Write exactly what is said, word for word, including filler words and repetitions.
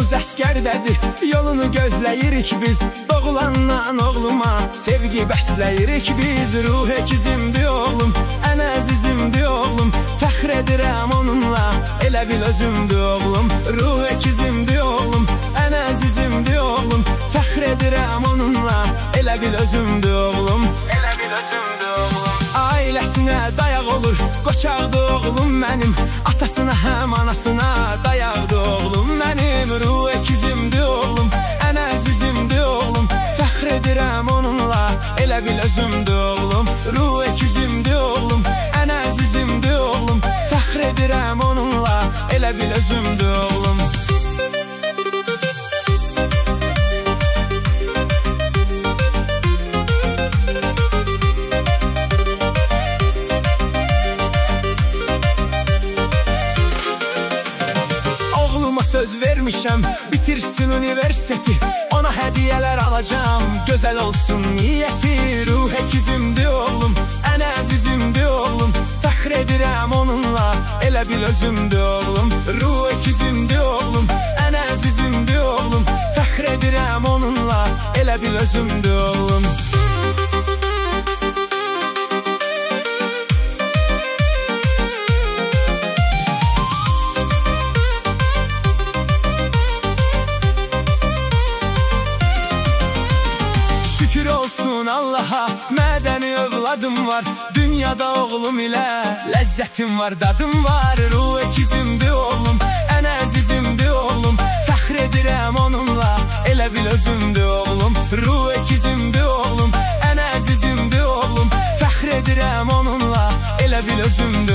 Yolumuz əskərdədir, yolunu gözləyirik biz. Doğulandan oğluma sevgi bəsləyirik biz. Ruh əkizimdir oğlum, ən əzizimdir oğlum. Fəxr edirəm onunla, elə bil özümdür oğlum. Ruh əkizimdir oğlum, ən əzizimdir oğlum. Fəxr edirəm onunla, elə bil özümdür oğlum. Elə bil özümdür oğlum. Ailəsinə dayaq olur, qoçaqdır oğlum mənim. Atasına həm anasına dayaqdır oğlum mənim. Ruh əkizimdir oğlum, ən əzizimdir oğlum. Fəxr edirəm onunla, elə bil özümdür oğlum. Ruh əkizimdir oğlum, ən əzizimdir oğlum. Fəxr edirəm onunla, elə bil özümdür oğlum. Söz vermişəm, bitirsin universiteti. Ona hədiyələr alacam, gözəl olsun niyyəti. Ruh əkizimdir oğlum, ən əzizimdir oğlum. Fəxr edirəm onunla, elə bil özümdür oğlum. Ruh əkizimdir oğlum, ən əzizimdir oğlum. Fəxr edirəm onunla, elə bil özümdür oğlum. Şükür olsun Allaha, mədəni övladım var. Dünyada oğlum ilə ləzzətim var, dadım var. Ruh əkizimdir oğlum, ən əzizimdir oğlum. Fəxr edirəm onunla, elə bil özümdür oğlum. Ruh əkizimdir oğlum, ən əzizimdir oğlum. Fəxr edirəm onunla, elə bil özümdür